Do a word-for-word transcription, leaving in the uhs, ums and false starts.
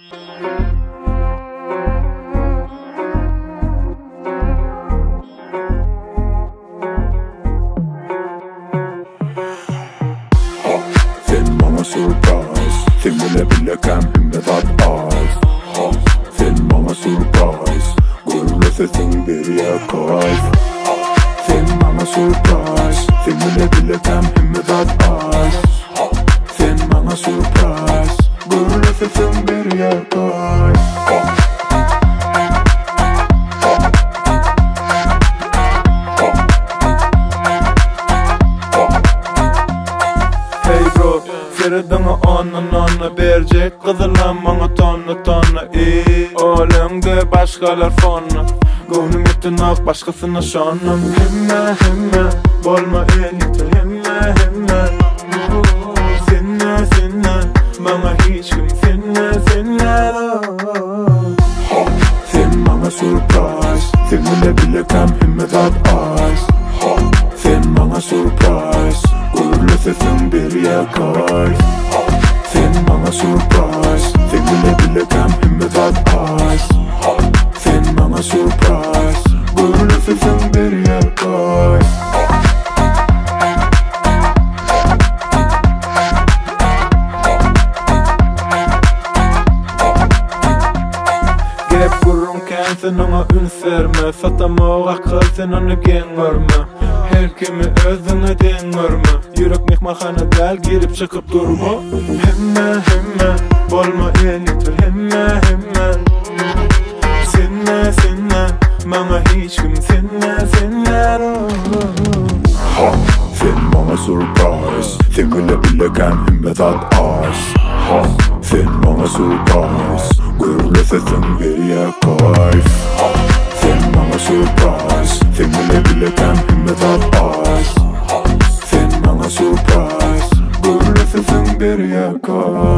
Sen bana surprise, sen bile bile kempimde tat az. Sen bana surprise, gururlu bir yakayf. Sen bana surprise, sen bile bile kempimde tat az. Sen bana surprise, gururlu bir yakayf. Feridana onun onu bercek kızılan bana tonla tonla iyi Oğlumda başkalar fonu Gönlüm ettin ak başkasına şanım Himme himme bolma elite himme himme Sinne sinne bana hiç kim sinne sinne Sen bana surprise Sen bile bile kem himme tat az Sen bana surprise Gururlu sesin bir yakayf. Sen bana surprise, sen bile bile kem himme tat az. Sen bana surprise, gururlu sesin bir yakayf. Gep gurrunken sen ona ün serme Satama akıl sen onu gen görme Her kimi özüne den görme Yürek mehmahana del girip çıkıp durma Himme himme bolma elitir himme himme Sinne sinne bana hiç kim sinne sinne Sen bana surprise Sen bile bile kem himme tat az Sen bana surprise Gururlu sesin bir yakayf. Sen bana surprise Sen bile bile kem himme tat az. Sen bana surprise Gururlu sesin bir yakayf.